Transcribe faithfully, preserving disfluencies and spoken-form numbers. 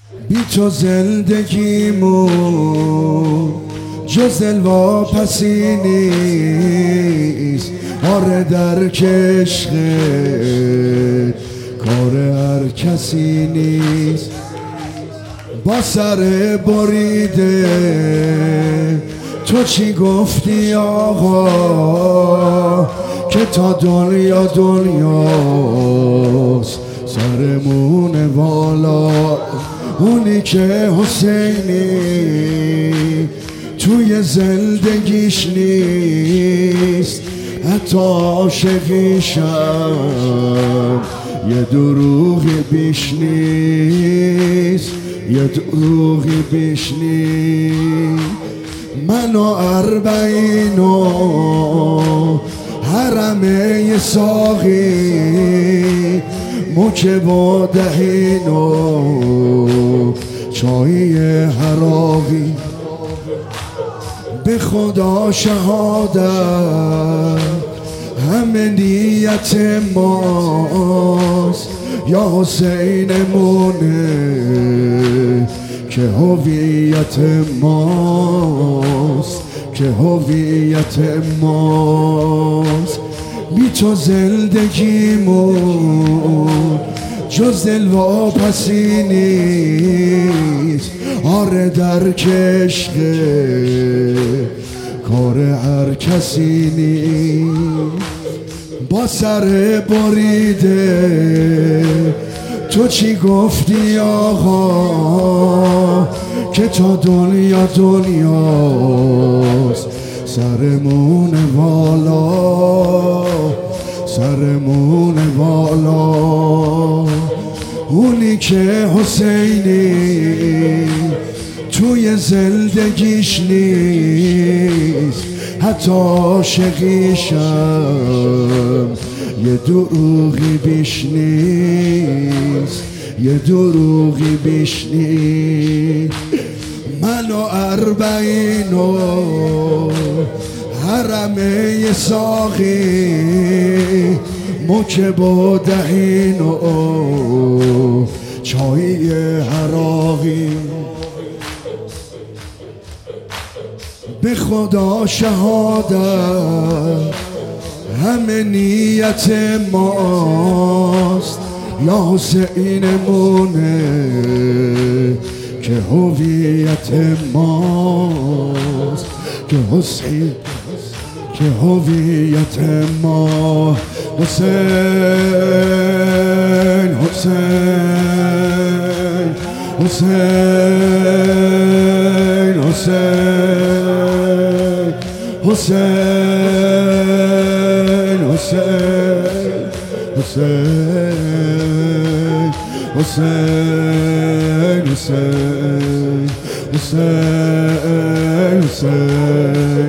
بی تو زندگیمون جز دلواپسی نیست. آره در عشقت کار هر کسی نیست. با سر بریده تو چی گفتی آقا؟ که تا دنیا دنیاست سرمون والا. اونی که حسینی توی زندگیش نیست، حتی عاشقیشم یه دروغی بیش نیست، یه دروغی بیش نیست. من و اربعین و حرمه ساقی، مکه و دهین و چای حراقی. به خدا شهادت همه نیت ماست، یا حسینمونه که هویت ماست، که هویت ماست. بی تو زندگیمون جز دلواپسی نیست. آره در عشقت کار هر کسی نیست. با سر بریده تو چی گفتی آقا؟ که تا دنیا دنیاست سرمون والا، سرمون والا. اونی که حسینی توی زندگیش نیست، حتی عاشقیشم یه دروغی بیش نیست، یه دروغی بیش نیست. من و اربعین و حرمه ساقی، مکه با دهین و چای حراقی. به خدا شهادت همه نیت ماست، یا حسینمونه که هویت ماست، که حسین که هویت ما. حسین حسین حسین حسین حسین حسین حسین حسین حسین حسین حسین.